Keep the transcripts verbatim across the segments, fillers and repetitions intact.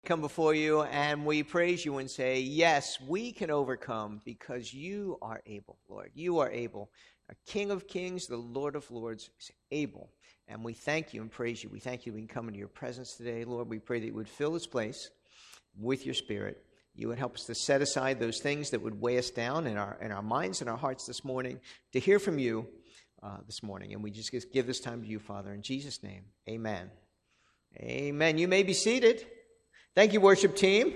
Come before you and we praise you and say, yes, we can overcome because you are able, Lord. You are able. Our King of Kings, the Lord of Lords, is able. And we thank you and praise you. We thank you we can come into your presence today, Lord. We pray that you would fill this place with your Spirit. You would help us to set aside those things that would weigh us down in our in our minds and our hearts this morning, to hear from you uh, this morning. And we just give this time to you, Father. In Jesus' name, amen. Amen. You may be seated. Thank you, worship team.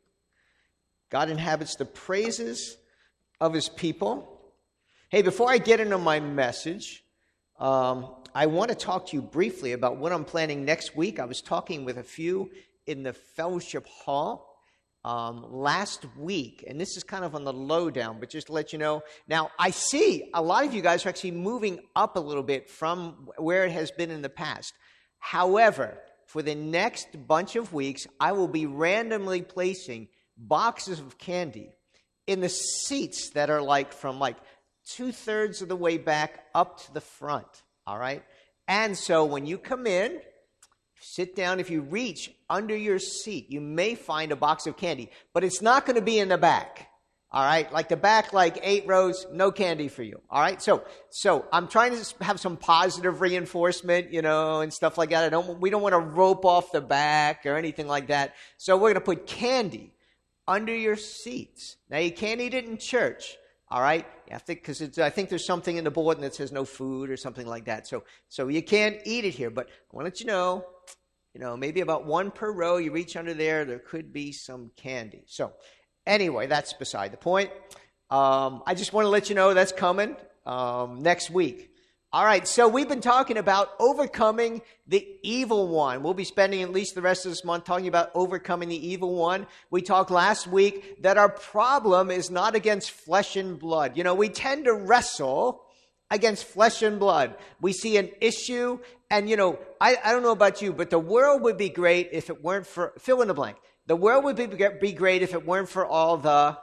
God inhabits the praises of his people. Hey, before I get into my message, um, I want to talk to you briefly about what I'm planning next week. I was talking with a few in the fellowship hall um, last week, and this is kind of on the lowdown, but just to let you know. Now, I see a lot of you guys are actually moving up a little bit from where it has been in the past. However, for the next bunch of weeks, I will be randomly placing boxes of candy in the seats that are like from like two-thirds of the way back up to the front, all right? And so when you come in, sit down. If you reach under your seat, you may find a box of candy, but it's not going to be in the back. All right, like the back, like eight rows, no candy for you. All right, so so I'm trying to have some positive reinforcement, you know, and stuff like that. I don't, we don't want to rope off the back or anything like that. So we're going to put candy under your seats. Now you can't eat it in church. All right, you have to, because I think there's something in the bulletin that says no food or something like that. So so you can't eat it here. But I want to let you know, you know, maybe about one per row. You reach under there, there could be some candy. So. Anyway, that's beside the point. Um, I just want to let you know that's coming um, next week. All right, so we've been talking about overcoming the evil one. We'll be spending at least the rest of this month talking about overcoming the evil one. We talked last week that our problem is not against flesh and blood. You know, we tend to wrestle against flesh and blood. We see an issue, and, you know, I, I don't know about you, but the world would be great if it weren't for, fill in the blank. The world would be, be great if it weren't for all the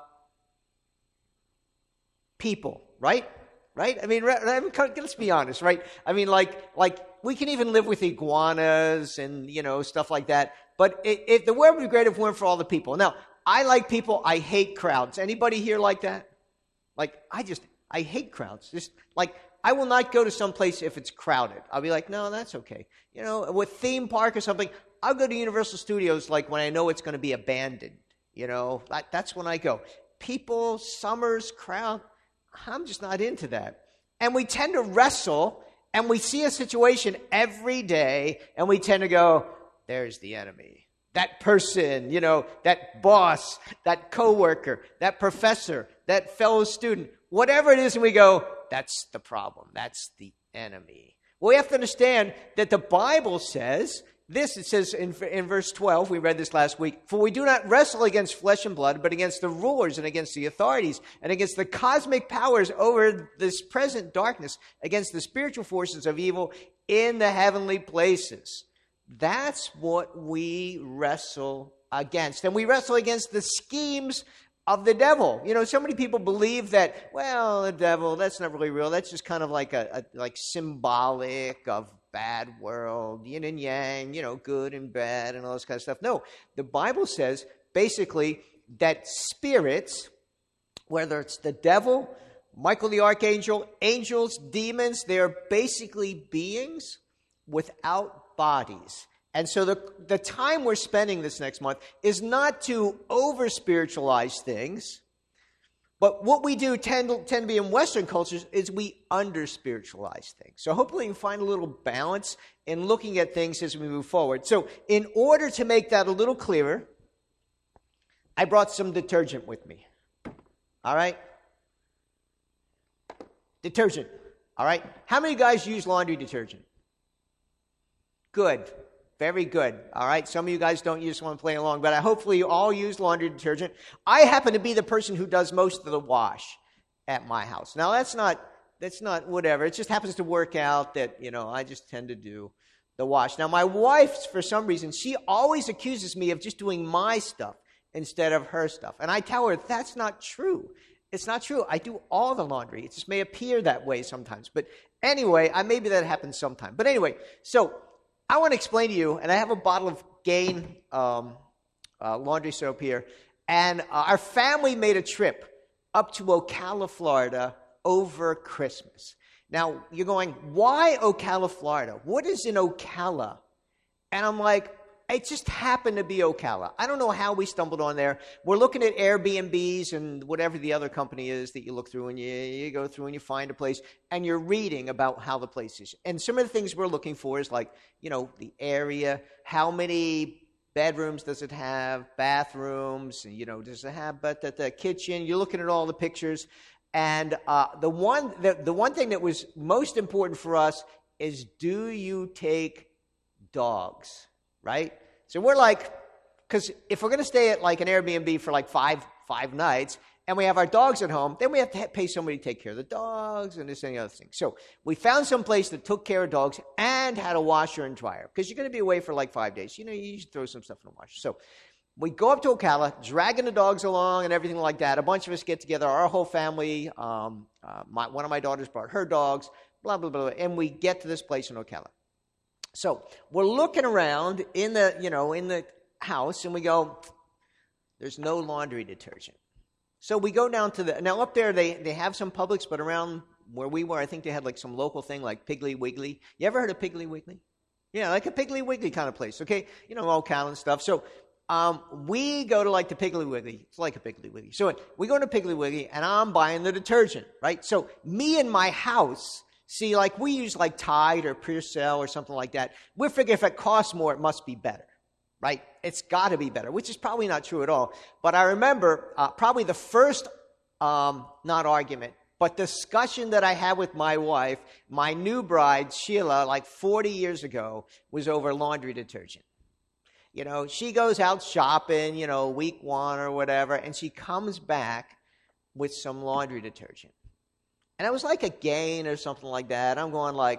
people, right? Right? I mean, let's be honest, right? I mean, like, like we can even live with iguanas and, you know, stuff like that. But it, it, the world would be great if it weren't for all the people. Now, I like people. I hate crowds. Anybody here like that? Like, I just, I hate crowds. Just like, I will not go to some place if it's crowded. I'll be like, no, that's okay. You know, with theme park or something, I'll go to Universal Studios like when I know it's going to be abandoned. You know, that, that's when I go. People, summers, crowd, I'm just not into that. And we tend to wrestle, and we see a situation every day, and we tend to go, there's the enemy. That person, you know, that boss, that coworker, that professor, that fellow student, whatever it is, and we go, that's the problem. That's the enemy. Well, we have to understand that the Bible says this. It says in, in verse twelve, we read this last week, for we do not wrestle against flesh and blood, but against the rulers and against the authorities and against the cosmic powers over this present darkness, against the spiritual forces of evil in the heavenly places. That's what we wrestle against. And we wrestle against the schemes of the devil. You know, so many people believe that, well, the devil, that's not really real. That's just kind of like a, a like symbolic of bad world, yin and yang, you know, good and bad and all this kind of stuff. No, the Bible says basically that spirits, whether it's the devil, Michael the archangel, angels, demons, they're basically beings without bodies. And so the, the time we're spending this next month is not to over-spiritualize things, but what we do tend to, tend to be in Western cultures is we under-spiritualize things. So hopefully you can find a little balance in looking at things as we move forward. So in order to make that a little clearer, I brought some detergent with me. All right? Detergent. All right? How many guys use laundry detergent? Good. Very good. All right. Some of you guys don't use one playing along, but I hopefully you all use laundry detergent. I happen to be the person who does most of the wash at my house. Now that's not that's not whatever. It just happens to work out that, you know, I just tend to do the wash. Now my wife, for some reason, she always accuses me of just doing my stuff instead of her stuff. And I tell her that's not true. It's not true. I do all the laundry. It just may appear that way sometimes. But anyway, I maybe that happens sometime. But anyway, so I want to explain to you, and I have a bottle of Gain um, uh, laundry soap here. And uh, our family made a trip up to Ocala, Florida over Christmas. Now, you're going, why Ocala, Florida? What is in Ocala? And I'm like, it just happened to be Ocala. I don't know how we stumbled on there. We're looking at Airbnbs and whatever the other company is that you look through, and you, you go through and you find a place, and you're reading about how the place is. And some of the things we're looking for is like, you know, the area, how many bedrooms does it have, bathrooms, you know, does it have, but the, the kitchen, you're looking at all the pictures. And uh, the one the, the one thing that was most important for us is, do you take dogs, right? So we're like, because if we're going to stay at like an Airbnb for like five five nights, and we have our dogs at home, then we have to pay somebody to take care of the dogs and this and the other thing. So we found some place that took care of dogs and had a washer and dryer, because you're going to be away for like five days. You know, you should throw some stuff in the washer. So we go up to Ocala, dragging the dogs along and everything like that. A bunch of us get together, our whole family. Um, uh, my, one of my daughters brought her dogs, blah, blah, blah, blah, and we get to this place in Ocala. So we're looking around in the, you know, in the house, and we go, there's no laundry detergent. So we go down to the, now up there they, they have some Publix, but around where we were, I think they had like some local thing like Piggly Wiggly. You ever heard of Piggly Wiggly? Yeah, like a Piggly Wiggly kind of place, okay? You know, Ocala and stuff. So Um, we go to like the Piggly Wiggly. It's like a Piggly Wiggly. So we go to Piggly Wiggly, and I'm buying the detergent, right? So me and my house, see, like we use like Tide or Purcell or something like that. We figure if it costs more, it must be better, right? It's got to be better, which is probably not true at all. But I remember uh, probably the first, um, not argument, but discussion that I had with my wife, my new bride, Sheila, like forty years ago, was over laundry detergent. You know, she goes out shopping, you know, week one or whatever, and she comes back with some laundry detergent. And it was like a Gain or something like that. I'm going like,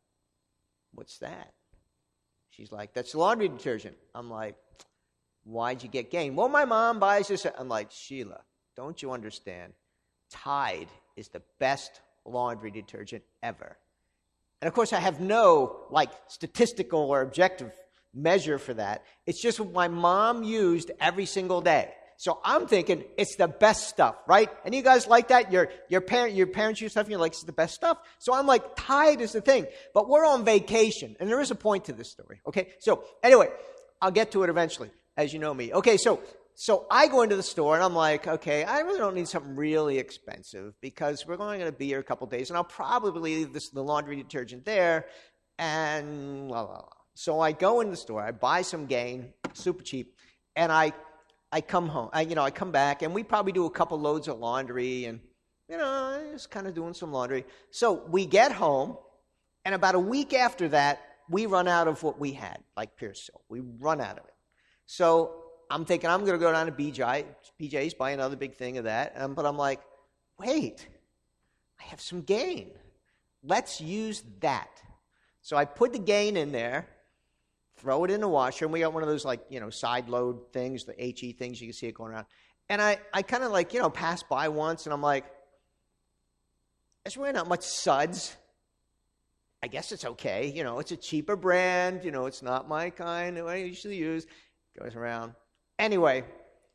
what's that? She's like, that's laundry detergent. I'm like, why'd you get Gain? Well, my mom buys this. I'm like, Sheila, don't you understand? Tide is the best laundry detergent ever. And of course, I have no, like, statistical or objective measure for that. It's just what my mom used every single day. So I'm thinking it's the best stuff, right? And you guys like that? Your your parent your parents use stuff and you're like, it's the best stuff. So I'm like, Tide is the thing. But we're on vacation, and there is a point to this story. Okay, so anyway, I'll get to it eventually, as you know me. Okay, so so I go into the store and I'm like, okay, I really don't need something really expensive because we're only going to be here a couple days, and I'll probably leave this the laundry detergent there, and la la la. So I go in the store, I buy some Gain, super cheap, and I I come home. I, you know, I come back, and we probably do a couple loads of laundry, and, you know, just kind of doing some laundry. So we get home, and about a week after that, we run out of what we had, like Purcell. We run out of it. So I'm thinking I'm going to go down to B J, B J's, buy another big thing of that, um, but I'm like, wait, I have some Gain. Let's use that. So I put the Gain in there, throw it in the washer, and we got one of those, like, you know, side load things, the H E things, you can see it going around. And I, I kind of, like, you know, passed by once, and I'm like, there's really not much suds. I guess it's okay. You know, it's a cheaper brand. You know, it's not my kind that I usually use. Goes around. Anyway,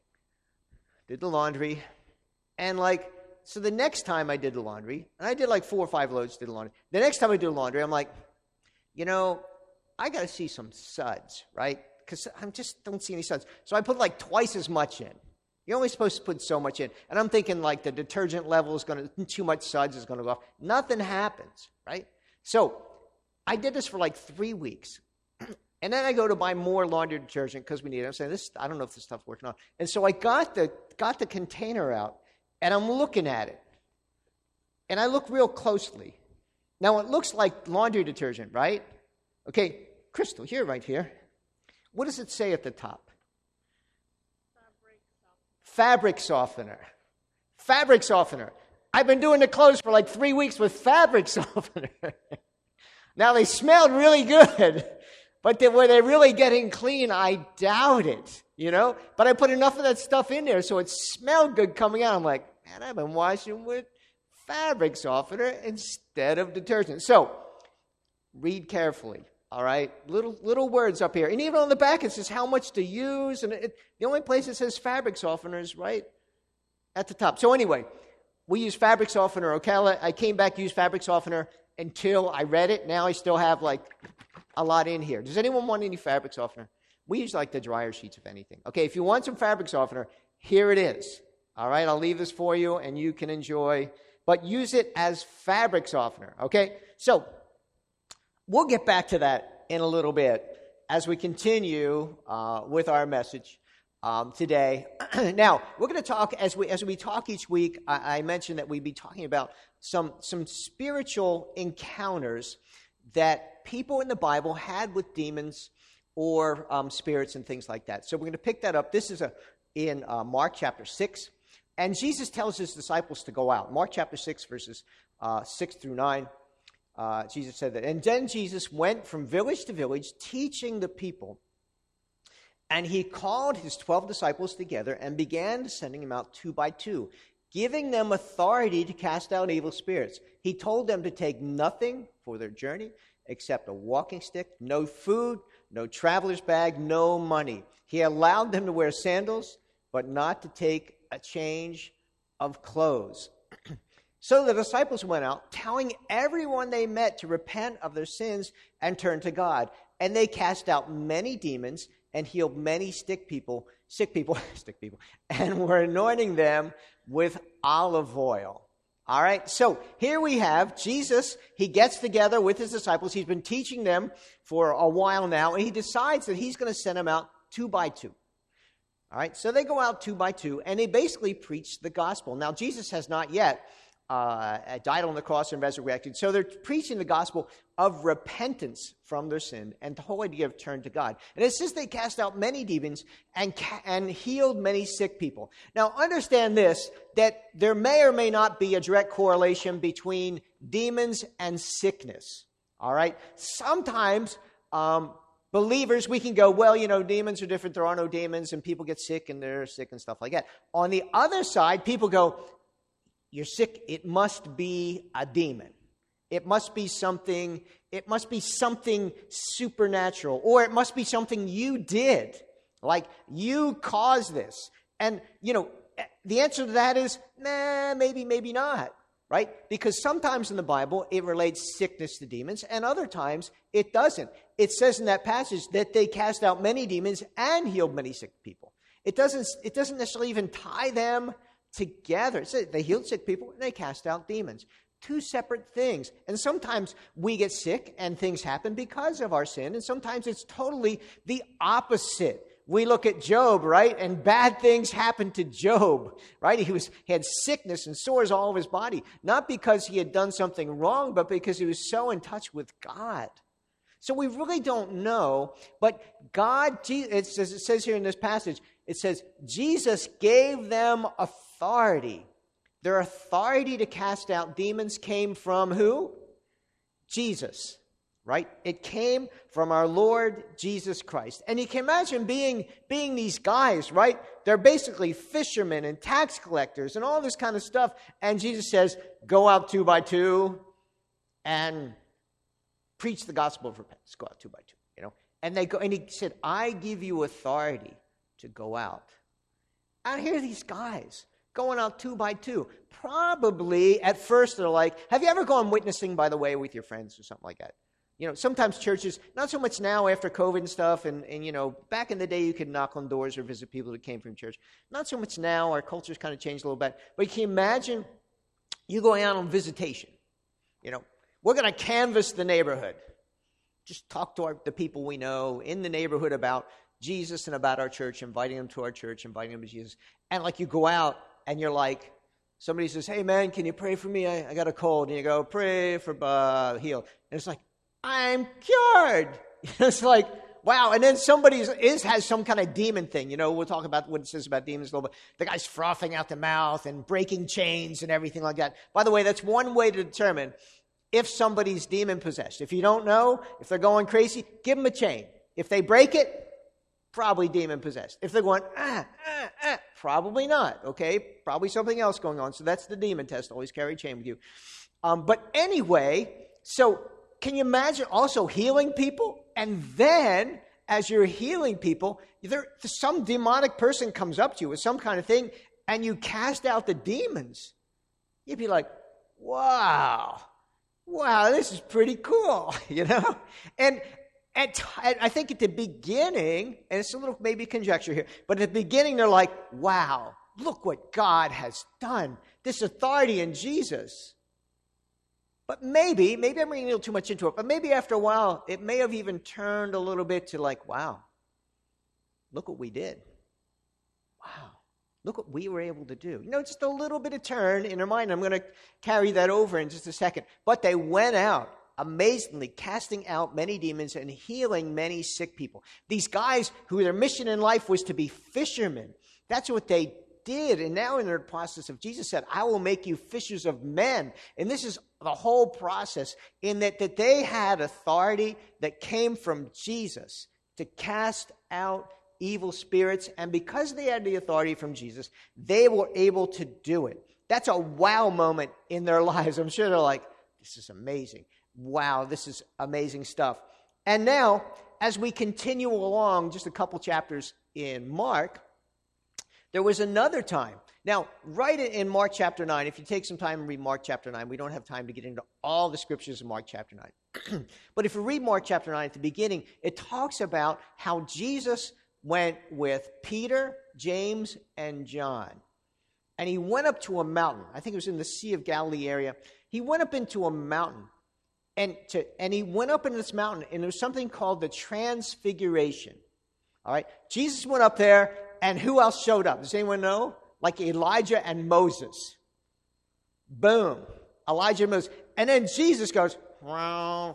did the laundry. And, like, so the next time I did the laundry, and I did, like, four or five loads, did the laundry. The next time I did the laundry, I'm like, you know, I got to see some suds, right? Because I just don't see any suds. So I put like twice as much in. You're only supposed to put so much in. And I'm thinking like the detergent level is going to, too much suds is going to go off. Nothing happens, right? So I did this for like three weeks. And then I go to buy more laundry detergent because we need it. I'm saying, this, I don't know if this stuff's working on. And so I got the, got the container out, and I'm looking at it. And I look real closely. Now it looks like laundry detergent, right? Okay, Crystal, here, right here. What does it say at the top? Fabric softener. Fabric softener. I've been doing the clothes for like three weeks with fabric softener. Now, they smelled really good, but they, were they really getting clean? I doubt it, you know? But I put enough of that stuff in there so it smelled good coming out. I'm like, man, I've been washing with fabric softener instead of detergent. So, read carefully. All right, little little words up here. And even on the back it says how much to use. And it, the only place it says fabric softener is right at the top. So anyway, we use fabric softener. Okay, I came back, used fabric softener until I read it. Now I still have like a lot in here. Does anyone want any fabric softener? We use like the dryer sheets, if anything. Okay, if you want some fabric softener, here it is. All right, I'll leave this for you and you can enjoy. But use it as fabric softener, okay? So we'll get back to that in a little bit as we continue uh, with our message um, today. Now, we're going to talk, as we as we talk each week, I, I mentioned that we'd be talking about some, some spiritual encounters that people in the Bible had with demons or um, spirits and things like that. So we're going to pick that up. This is a in uh, Mark chapter six. And Jesus tells his disciples to go out. Mark chapter six, verses uh, six through nine. Uh, Jesus said that. And then Jesus went from village to village, teaching the people. And he called his twelve disciples together and began sending them out two by two, giving them authority to cast out evil spirits. He told them to take nothing for their journey except a walking stick, no food, no traveler's bag, no money. He allowed them to wear sandals, but not to take a change of clothes. So the disciples went out, telling everyone they met to repent of their sins and turn to God. And they cast out many demons and healed many sick people, sick people, sick people, and were anointing them with olive oil. All right, so here we have Jesus. He gets together with his disciples. He's been teaching them for a while now, and he decides that he's going to send them out two by two. All right, so they go out two by two, and they basically preach the gospel. Now, Jesus has not yet uh, died on the cross and resurrected, so they're preaching the gospel of repentance from their sin and the whole idea of turn to God. And it says they cast out many demons and, ca- and healed many sick people. Now, understand this, that there may or may not be a direct correlation between demons and sickness. All right, sometimes Um, Believers, we can go, well, you know, demons are different. There are no demons, and people get sick, and they're sick and stuff like that. On the other side, people go, you're sick. It must be a demon. It must be something. It must be something supernatural, or it must be something you did, like you caused this. And you know, the answer to that is, nah, maybe, maybe not. Right? Because sometimes in the Bible, it relates sickness to demons, and other times it doesn't. It says in that passage that they cast out many demons and healed many sick people. It doesn't, it doesn't necessarily even tie them together. It says they healed sick people and they cast out demons. Two separate things. And sometimes we get sick and things happen because of our sin, and sometimes it's totally the opposite. We look at Job, right? And bad things happened to Job, right? He was he had sickness and sores all over his body. Not because he had done something wrong, but because he was so in touch with God. So we really don't know. But God, it says, it says here in this passage, it says, Jesus gave them authority. Their authority to cast out demons came from who? Jesus. Right? It came from our Lord Jesus Christ. And you can imagine being, being these guys, right? They're basically fishermen and tax collectors and all this kind of stuff. And Jesus says, go out two by two and preach the gospel of repentance. Go out two by two, you know. And they go, and he said, I give you authority to go out. And here are these guys going out two by two. Probably at first they're like, have you ever gone witnessing, by the way, with your friends or something like that? You know, sometimes churches, not so much now after COVID and stuff, and, and, you know, back in the day you could knock on doors or visit people that came from church. Not so much now. Our culture's kind of changed a little bit. But can you imagine you going out on visitation? You know, we're going to canvass the neighborhood. Just talk to our, the people we know in the neighborhood about Jesus and about our church, inviting them to our church, inviting them to Jesus. And like you go out and you're like, somebody says, hey man, can you pray for me? I, I got a cold. And you go, pray for uh, heal. And it's like, I'm cured. It's like, wow. And then somebody is, is has some kind of demon thing. You know, we'll talk about what it says about demons a little bit. The guy's frothing out the mouth and breaking chains and everything like that. By the way, that's one way to determine if somebody's demon possessed. If you don't know, if they're going crazy, give them a chain. If they break it, probably demon possessed. If they're going, ah, ah, ah, probably not. Okay, probably something else going on. So that's the demon test. Always carry a chain with you. Um, but anyway, so can you imagine also healing people? And then, as you're healing people, there, some demonic person comes up to you with some kind of thing, and you cast out the demons. You'd be like, wow, wow, this is pretty cool, you know? And at, I think at the beginning, and it's a little maybe conjecture here, but at the beginning they're like, wow, look what God has done. This authority in Jesus. But maybe, maybe I'm reading a little too much into it, but maybe after a while, it may have even turned a little bit to like, wow, look what we did. Wow, look what we were able to do. You know, just a little bit of turn in their mind. I'm going to carry that over in just a second. But they went out, amazingly, casting out many demons and healing many sick people. These guys who their mission in life was to be fishermen, that's what they did. And now in the process of, Jesus said, I will make you fishers of men. And this is the whole process in that, that they had authority that came from Jesus to cast out evil spirits. And because they had the authority from Jesus, they were able to do it. That's a wow moment in their lives. I'm sure they're like, this is amazing. Wow, this is amazing stuff. And now, as we continue along, just a couple chapters in Mark, there was another time. Now, right in Mark chapter nine, if you take some time and read Mark chapter nine, we don't have time to get into all the scriptures of Mark chapter nine. But if you read Mark chapter nine at the beginning, it talks about how Jesus went with Peter, James, and John. And he went up to a mountain. I think it was in the Sea of Galilee area. He went up into a mountain. And, to, and he went up into this mountain, and there was something called the Transfiguration. All right? Jesus went up there. And who else showed up? Does anyone know? Like Elijah and Moses. Boom. Elijah and Moses. And then Jesus goes, kind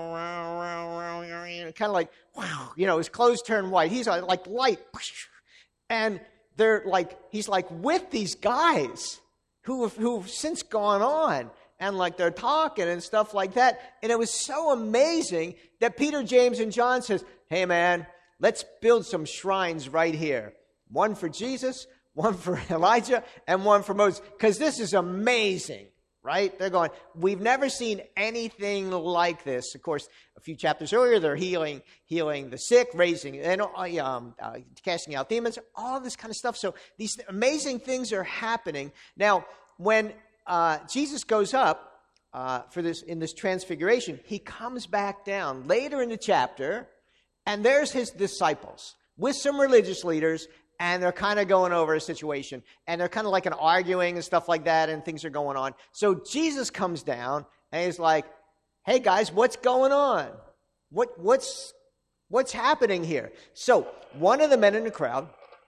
of like, wow, you know, his clothes turn white. He's like light. And they're like, he's like with these guys who have, who've since gone on. And like they're talking and stuff like that. And it was so amazing that Peter, James, and John says, hey man, let's build some shrines right here. One for Jesus, one for Elijah, and one for Moses. Because this is amazing, right? They're going, we've never seen anything like this. Of course, a few chapters earlier, they're healing healing the sick, raising, and um, uh, casting out demons, all this kind of stuff. So these amazing things are happening. Now, when uh, Jesus goes up uh, for this in this transfiguration, he comes back down later in the chapter, and there's his disciples with some religious leaders. And they're kind of going over a situation. And they're kind of like an arguing and stuff like that. And things are going on. So Jesus comes down and he's like, hey guys, what's going on? What, what's, what's happening here? So one of the men in the crowd.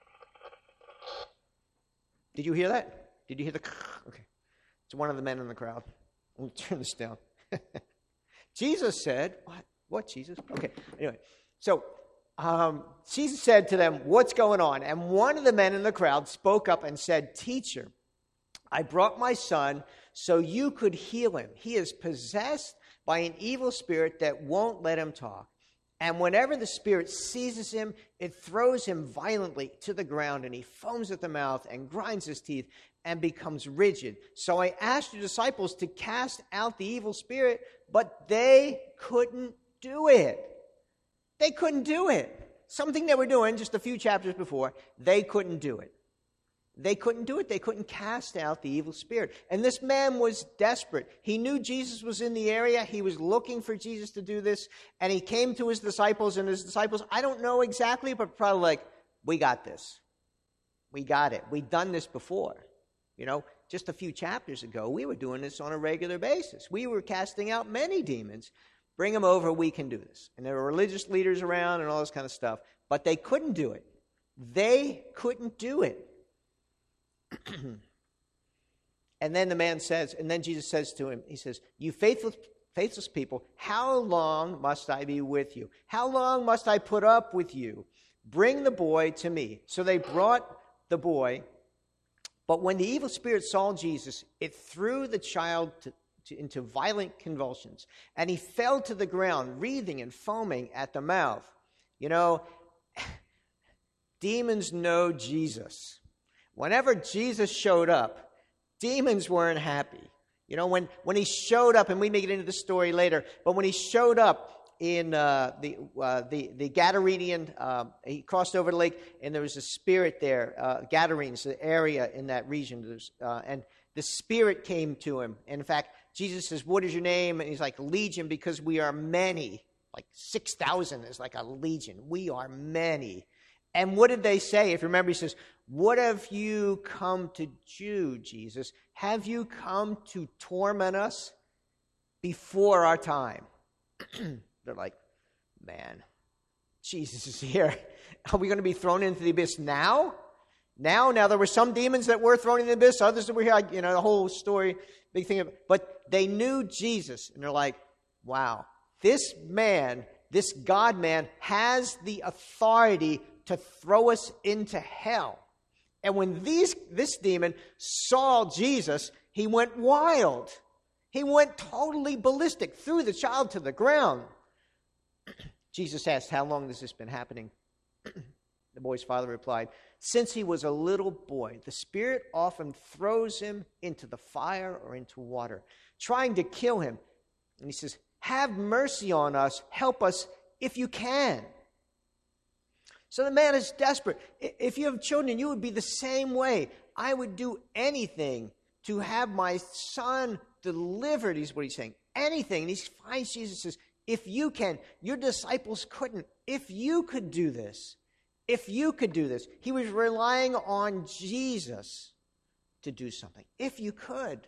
Did you hear that? Did you hear the? Okay. It's one of the men in the crowd. Let me turn this down. Jesus said, what? What, Jesus? Okay. Anyway. So. Um, Jesus said to them, what's going on? And one of the men in the crowd spoke up and said, teacher, I brought my son so you could heal him. He is possessed by an evil spirit that won't let him talk. And whenever the spirit seizes him, it throws him violently to the ground, and he foams at the mouth and grinds his teeth and becomes rigid. So I asked your disciples to cast out the evil spirit, but they couldn't do it. They couldn't do it. Something they were doing just a few chapters before, they couldn't do it. They couldn't do it. They couldn't cast out the evil spirit. And this man was desperate. He knew Jesus was in the area. He was looking for Jesus to do this. And he came to his disciples, and his disciples, I don't know exactly, but probably like, we got this. We got it. We've done this before. You know, just a few chapters ago, we were doing this on a regular basis. We were casting out many demons. Bring them over, we can do this. And there were religious leaders around and all this kind of stuff. But they couldn't do it. They couldn't do it. And then the man says, and then Jesus says to him, he says, you faithless, faithless people, how long must I be with you? How long must I put up with you? Bring the boy to me. So they brought the boy. But when the evil spirit saw Jesus, it threw the child to To, into violent convulsions. And he fell to the ground, wreathing and foaming at the mouth. You know, demons know Jesus. Whenever Jesus showed up, demons weren't happy. You know, when, when he showed up, and we may get into the story later, but when he showed up in uh, the, uh, the the Gadarean, uh, he crossed over the lake, and there was a spirit there, uh, Gadarenes, the area in that region, uh, and the spirit came to him. And in fact, Jesus says, "What is your name?" And he's like, "Legion, because we are many." Like six thousand is like a legion. We are many. And what did they say? If you remember, he says, "What have you come to do, Jesus? Have you come to torment us before our time?" They're like, "Man, Jesus is here. Are we going to be thrown into the abyss now? Now? Now there were some demons that were thrown in the abyss, others that were here." You know, the whole story, big thing. Of, but they knew Jesus, and they're like, "Wow, this man, this God-man, has the authority to throw us into hell." And when these this demon saw Jesus, he went wild. He went totally ballistic, threw the child to the ground. Jesus asked, "How long has this been happening?" The boy's father replied, "Since he was a little boy. The spirit often throws him into the fire or into water, trying to kill him." And he says, "Have mercy on us. Help us if you can." So the man is desperate. If you have children, you would be the same way. I would do anything to have my son delivered, is what he's saying. Anything. And he finds Jesus says, "If you can." Your disciples couldn't. If you could do this. If you could do this. He was relying on Jesus to do something. If you could.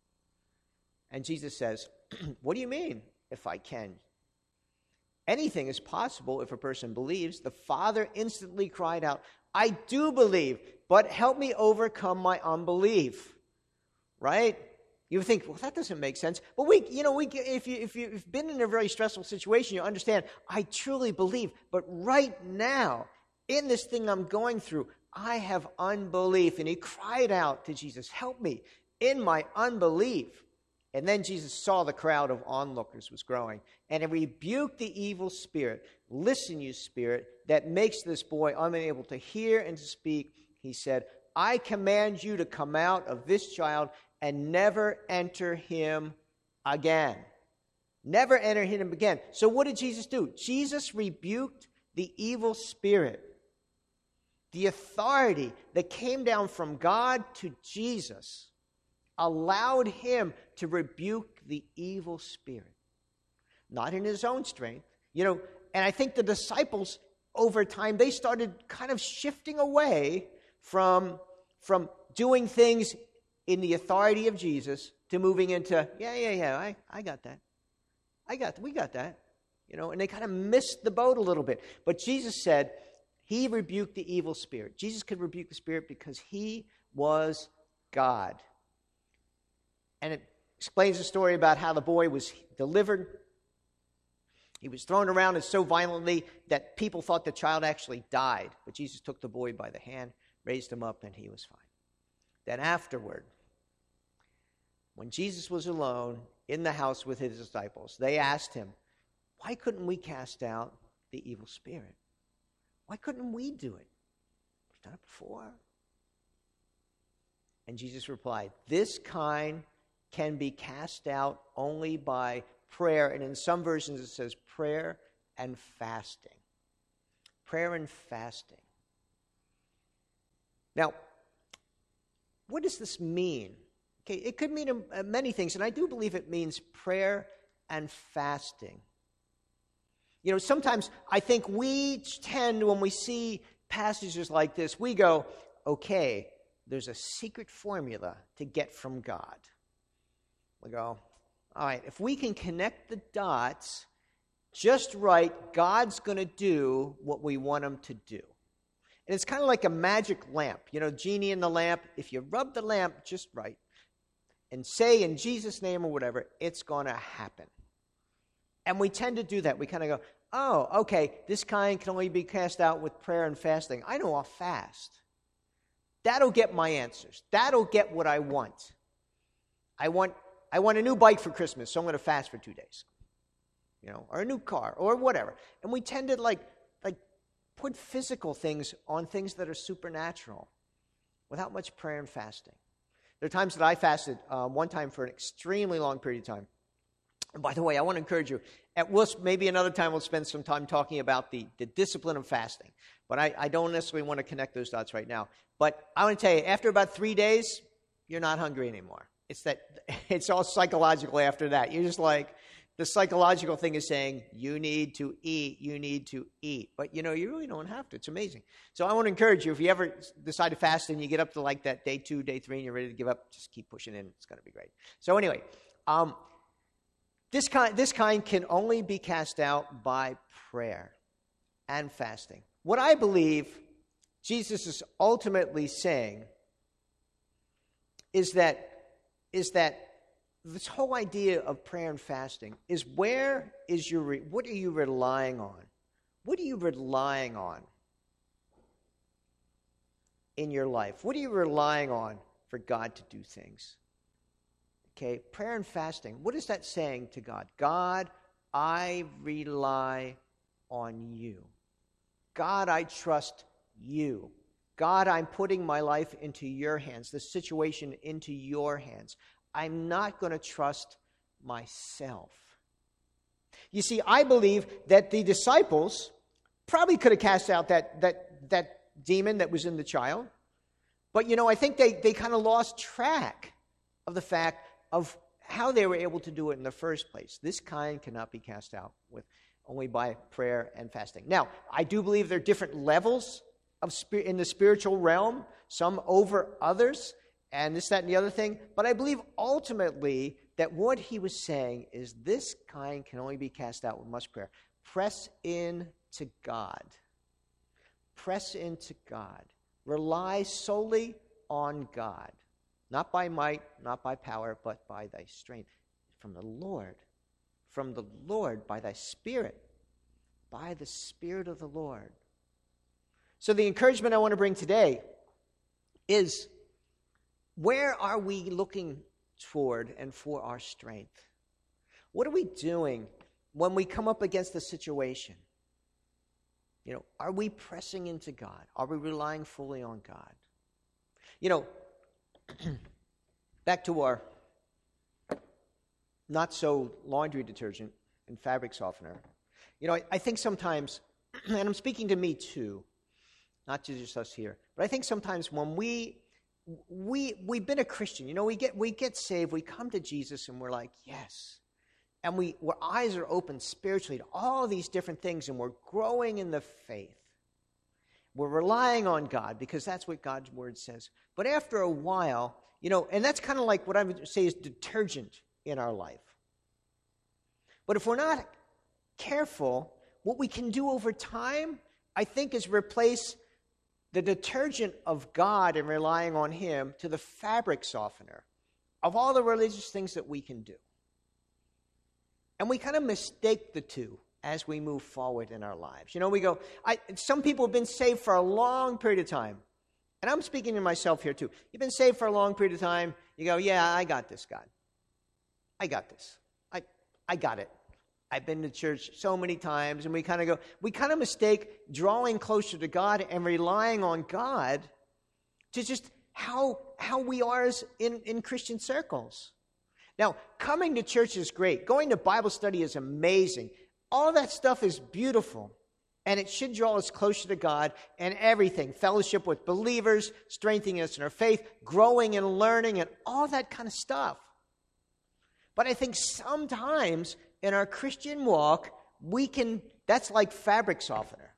And Jesus says, "What do you mean, if I can?" Anything is possible if a person believes. The father instantly cried out, "I do believe, but help me overcome my unbelief." Right? You think, well, that doesn't make sense. But we, you know, we, if, you, if you've been in a very stressful situation, you understand, I truly believe. But right now, in this thing I'm going through, I have unbelief. And he cried out to Jesus, "Help me in my unbelief." And then Jesus saw the crowd of onlookers was growing, and he rebuked the evil spirit. "Listen, you spirit, that makes this boy unable to hear and to speak." He said, "I command you to come out of this child and never enter him again." Never enter him again. So what did Jesus do? Jesus rebuked the evil spirit. The authority that came down from God to Jesus allowed him to rebuke the evil spirit. Not in his own strength. You know, and I think the disciples, over time, they started kind of shifting away from, from doing things in the authority of Jesus to moving into, yeah, yeah, yeah, I, I got that. I got, we got that. You know, and they kind of missed the boat a little bit. But Jesus said he rebuked the evil spirit. Jesus could rebuke the spirit because he was God. And it explains the story about how the boy was delivered. He was thrown around so violently that people thought the child actually died. But Jesus took the boy by the hand, raised him up, and he was fine. Then afterward, when Jesus was alone in the house with his disciples, they asked him, "Why couldn't we cast out the evil spirit? Why couldn't we do it? We've done it before." And Jesus replied, "This kind can be cast out only by prayer." And in some versions it says prayer and fasting. Prayer and fasting. Now, what does this mean? Okay, it could mean uh, many things, and I do believe it means prayer and fasting. You know, sometimes I think we tend, when we see passages like this, we go, okay, there's a secret formula to get from God. We go, all right, if we can connect the dots just right, God's going to do what we want him to do. And it's kind of like a magic lamp. You know, genie in the lamp. If you rub the lamp just right and say in Jesus' name or whatever, it's going to happen. And we tend to do that. We kind of go, oh, okay, this kind can only be cast out with prayer and fasting. I know I'll fast. That'll get my answers. That'll get what I want. I want I want a new bike for Christmas, so I'm going to fast for two days. You know, or a new car, or whatever. And we tend to like, like put physical things on things that are supernatural without much prayer and fasting. There are times that I fasted, um, one time for an extremely long period of time. And by the way, I want to encourage you, at we'll, maybe another time we'll spend some time talking about the, the discipline of fasting. But I, I don't necessarily want to connect those dots right now. But I want to tell you, after about three days, you're not hungry anymore. It's that it's all psychological after that. You're just like, the psychological thing is saying, you need to eat, you need to eat. But, you know, you really don't have to. It's amazing. So I want to encourage you, if you ever decide to fast and you get up to like that day two, day three, and you're ready to give up, just keep pushing in. It's going to be great. So anyway, um, this kind, this kind can only be cast out by prayer and fasting. What I believe Jesus is ultimately saying is that is that this whole idea of prayer and fasting is where is your, re- what are you relying on? What are you relying on in your life? What are you relying on for God to do things? Okay, prayer and fasting. What is that saying to God? God, I rely on you. God, I trust you. God, I'm putting my life into your hands, the situation into your hands. I'm not going to trust myself. You see, I believe that the disciples probably could have cast out that, that, that demon that was in the child. But, you know, I think they, they kind of lost track of the fact of how they were able to do it in the first place. This kind cannot be cast out with only by prayer and fasting. Now, I do believe there are different levels of spirit in the spiritual realm, some over others, and this, that, and the other thing. But I believe ultimately that what he was saying is this kind can only be cast out with much prayer. Press in to God. Press into God. Rely solely on God. Not by might, not by power, but by thy strength. From the Lord. From the Lord, by thy Spirit. By the Spirit of the Lord. So the encouragement I want to bring today is, where are we looking toward and for our strength? What are we doing when we come up against a situation? You know, are we pressing into God? Are we relying fully on God? You know, back to our not so laundry detergent and fabric softener. You know, I, I think sometimes, and I'm speaking to me too, not just us here, but I think sometimes when we we we've been a Christian, you know, we get we get saved, we come to Jesus, and we're like, yes, and we our eyes are open spiritually to all these different things, and we're growing in the faith. We're relying on God because that's what God's word says. But after a while, you know, and that's kind of like what I would say is detergent in our life. But if we're not careful, what we can do over time, I think, is replace the detergent of God and relying on Him to the fabric softener of all the religious things that we can do. And we kind of mistake the two as we move forward in our lives. You know, we go, I, some people have been saved for a long period of time. And I'm speaking to myself here too. You've been saved for a long period of time. You go, yeah, I got this, God. I got this. I, I got it. I've been to church so many times, and we kind of go, we kind of mistake drawing closer to God and relying on God to just how how we are as in, in Christian circles. Now, coming to church is great. Going to Bible study is amazing. All that stuff is beautiful, and it should draw us closer to God and everything. Fellowship with believers, strengthening us in our faith, growing and learning, and all that kind of stuff. But I think sometimes in our Christian walk, we can, that's like fabric softener.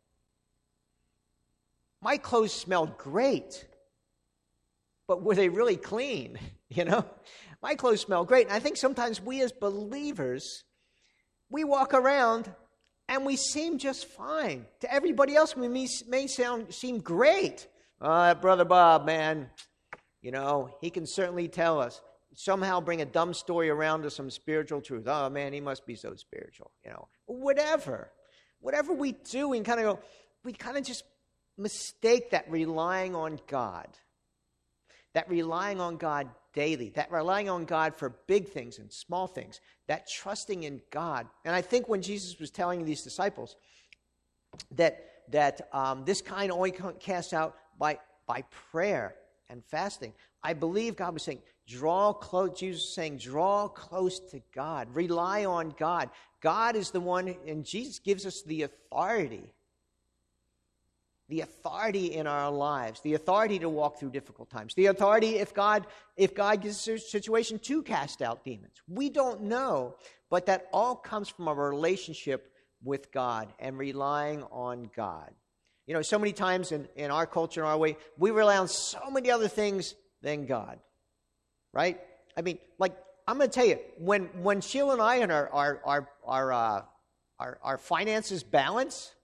My clothes smelled great, but were they really clean? You know, my clothes smell great. And I think sometimes we as believers, we walk around and we seem just fine. To everybody else, we may, may sound seem great. Oh, that Brother Bob, man, you know, he can certainly tell us. Somehow bring a dumb story around to some spiritual truth. Oh, man, he must be so spiritual, you know. Whatever. Whatever we do, we kind of go, we kind of just mistake that relying on God. That relying on God daily. That relying on God for big things and small things. That trusting in God. And I think when Jesus was telling these disciples that, that um, this kind only casts out by, by prayer and fasting. I believe God was saying, draw close. Jesus was saying, draw close to God. Rely on God. God is the one, and Jesus gives us the authority. The authority in our lives. The authority to walk through difficult times. The authority if God, if God gives us a situation to cast out demons. We don't know, but that all comes from a relationship with God and relying on God. You know, so many times in, in our culture, in our way, we rely on so many other things than God. Right? I mean, like, I'm going to tell you, when, when Sheila and I and our, our, our, our, uh, our, our finances balance,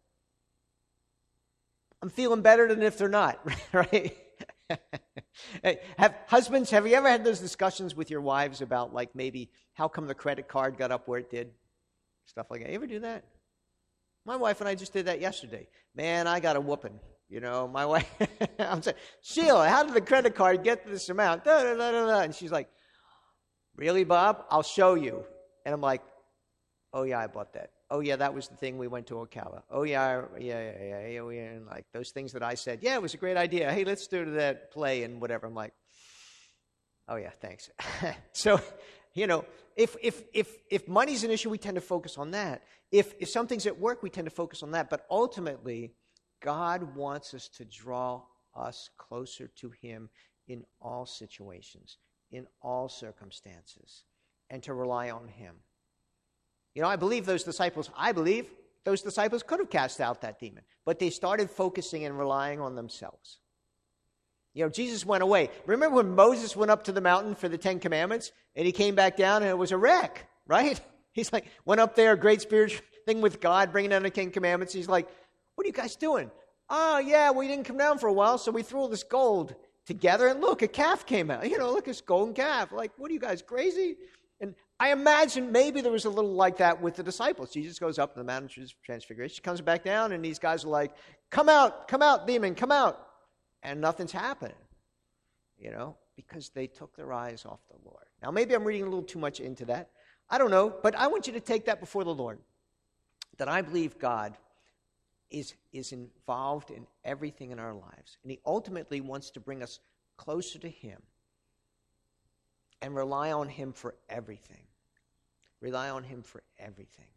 I'm feeling better than if they're not, right? Hey, have husbands, have you ever had those discussions with your wives about, like, maybe how come the credit card got up where it did? Stuff like that. You ever do that? My wife and I just did that yesterday. Man, I got a whooping. You know, my wife, I'm saying, Sheila, how did the credit card get to this amount? Da, da, da, da, da. And she's like, really, Bob? I'll show you. And I'm like, oh, yeah, I bought that. Oh, yeah, that was the thing we went to Ocala. Oh, yeah, yeah, yeah, yeah, yeah, yeah. And like those things that I said, yeah, it was a great idea. Hey, let's do that play and whatever. I'm like, oh, yeah, thanks. So, you know, if if if if money's an issue, we tend to focus on that. If if something's at work, we tend to focus on that. But ultimately, God wants us to draw us closer to Him in all situations, in all circumstances, and to rely on Him. You know, I believe those disciples, I believe those disciples could have cast out that demon, but they started focusing and relying on themselves. You know, Jesus went away. Remember when Moses went up to the mountain for the Ten Commandments, and he came back down and it was a wreck, right? He's like, went up there, great spiritual thing with God, bringing down the Ten Commandments. He's like, what are you guys doing? Oh, yeah, we didn't come down for a while, so we threw all this gold together, and look, a calf came out. You know, look, this golden calf. Like, what are you guys, crazy? And I imagine maybe there was a little like that with the disciples. Jesus goes up to the mountain of transfiguration, comes back down, and these guys are like, come out, come out, demon, come out. And nothing's happening, you know, because they took their eyes off the Lord. Now, maybe I'm reading a little too much into that. I don't know, but I want you to take that before the Lord, that I believe God is, is involved in everything in our lives, and He ultimately wants to bring us closer to Him and rely on Him for everything. Rely on Him for everything.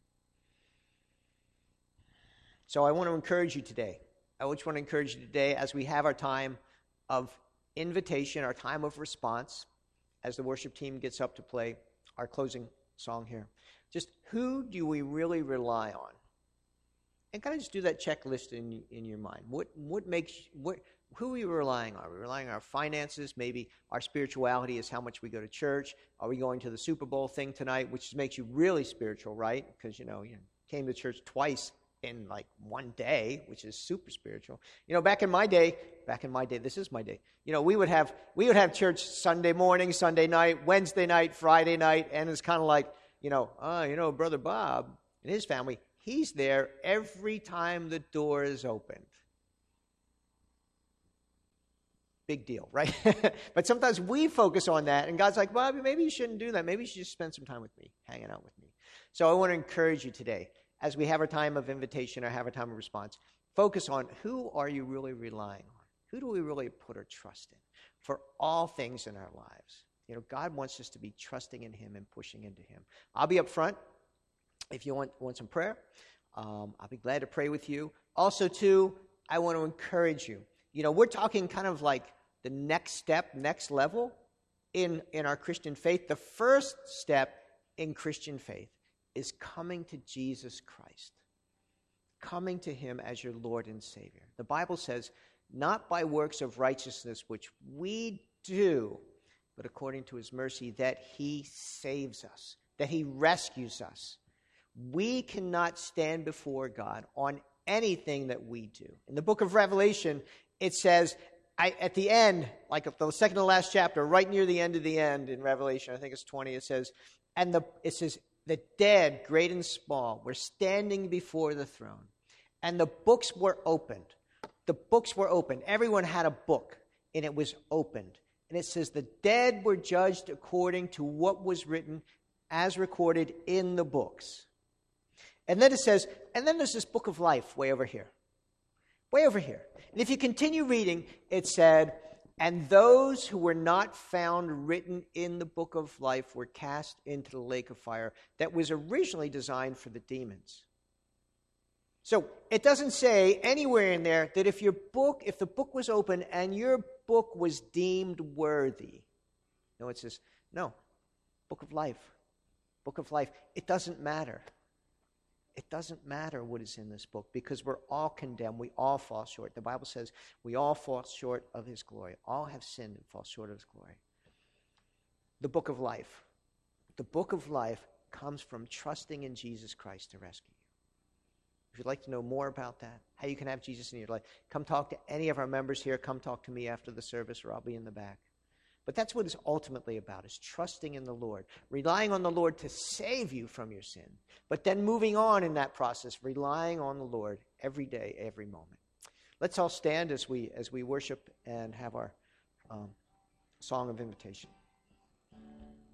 So I want to encourage you today. I just want to encourage you today as we have our time of invitation, our time of response, as the worship team gets up to play our closing song here. Just who do we really rely on? And kind of just do that checklist in in your mind. What what makes what who are we relying on? Are we relying on our finances? Maybe our spirituality is how much we go to church. Are we going to the Super Bowl thing tonight, which makes you really spiritual, right? Because you know you came to church twice in like one day, which is super spiritual. You know, back in my day, back in my day, this is my day. You know, we would have we would have church Sunday morning, Sunday night, Wednesday night, Friday night, and it's kind of like, you know, oh, you know, Brother Bob and his family, he's there every time the door is opened. Big deal, right? But sometimes we focus on that, and God's like, Bobby, maybe you shouldn't do that. Maybe you should just spend some time with me, hanging out with me. So I want to encourage you today, as we have our time of invitation or have our time of response, focus on who are you really relying on? Who do we really put our trust in for all things in our lives? You know, God wants us to be trusting in Him and pushing into Him. I'll be up front if you want, want some prayer. Um, I'll be glad to pray with you. Also, too, I want to encourage you. You know, we're talking kind of like the next step, next level in, in our Christian faith. The first step in Christian faith is coming to Jesus Christ, coming to Him as your Lord and Savior. The Bible says, not by works of righteousness which we do, but according to His mercy, that He saves us, that He rescues us. We cannot stand before God on anything that we do. In the book of Revelation, it says, I, at the end, like the second to last chapter, right near the end of the end in Revelation, I think it's twenty, it says, and the it says, the dead, great and small, were standing before the throne, and the books were opened. The books were opened. Everyone had a book, and it was opened. And it says, the dead were judged according to what was written as recorded in the books. And then it says, and then there's this book of life way over here. Way over here. And if you continue reading, it said, And those who were not found written in the book of life were cast into the lake of fire that was originally designed for the demons. So it doesn't say anywhere in there that if your book, if the book was open and your book was deemed worthy. No, it says, no, book of life, book of life. It doesn't matter. It doesn't matter what is in this book because we're all condemned. We all fall short. The Bible says we all fall short of his glory. All have sinned and fall short of his glory. The book of life. The book of life comes from trusting in Jesus Christ to rescue you. If you'd like to know more about that, how you can have Jesus in your life, come talk to any of our members here. Come talk to me after the service or I'll be in the back. But that's what it's ultimately about, is trusting in the Lord, relying on the Lord to save you from your sin, but then moving on in that process, relying on the Lord every day, every moment. Let's all stand as we as we worship and have our um, song of invitation.